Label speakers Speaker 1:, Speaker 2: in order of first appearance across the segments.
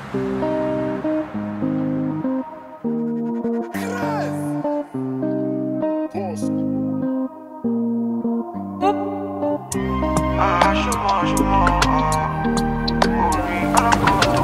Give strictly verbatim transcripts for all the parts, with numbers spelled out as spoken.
Speaker 1: Ah, chama, chama, ah. Oi, ela conta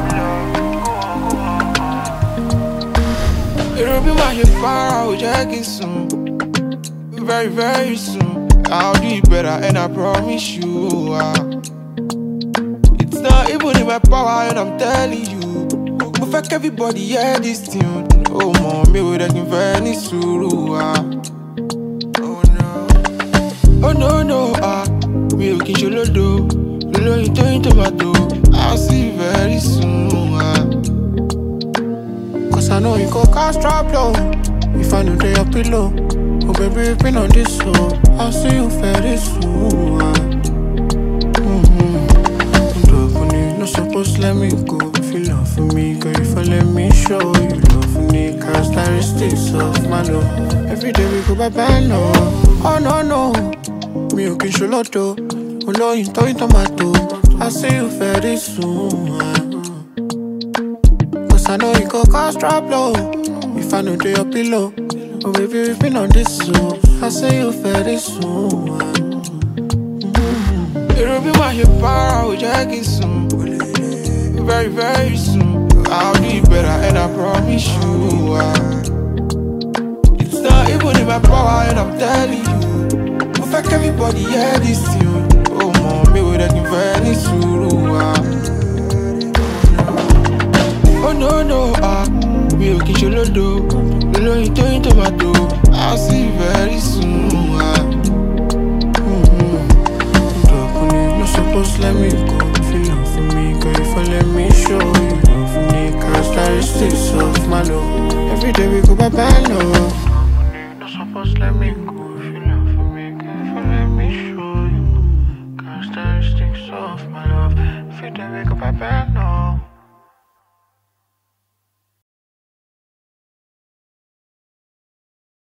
Speaker 1: uma It'll be my fire, I'll check it soon. Very, very soon. I'll do it better, and I promise you. ah. It's not even in my power, and I'm telling you. But fuck everybody, hear this tune. Oh, mom, me with a very suru. ah. Oh no, oh no, no, ah. Me looking solo do. Lolo, you turn tomato. I'll see you very soon. ah.
Speaker 2: Cause I know you go cast drop low. If I know they your pillow. Oh baby, you've been on this so I'll see you very soon. Mm-hmm. No supposed to let me go. If you love for me, girl, if I let me show you love for me. Characteristics of my love. Every day we go by band, no. Oh no, no. Me okay, show lot though. Oh no, you toy tomato. I'll see you very soon. Cause I know you go cast drop low. If I know they your pillow. Oh baby, we've been on this so I'll see you very soon.
Speaker 1: mm-hmm. It'll be my power, I'll check it soon. Very, very soon. I'll do it better, and I promise you. ah. It's not even in my power, and I'm telling you. But fuck everybody, hear this tune. Oh mom, me with a very suru. ah. Oh no, no, ah. Me okay, solo do. Lolo, you turn tomato. I'll see you very soon. ah.
Speaker 2: Mm-hmm. No supposed to let me go. If you love for me, girl, if I let me show you love for me. Characteristics of my love. Every day we go by band, no. No supposed to let me go.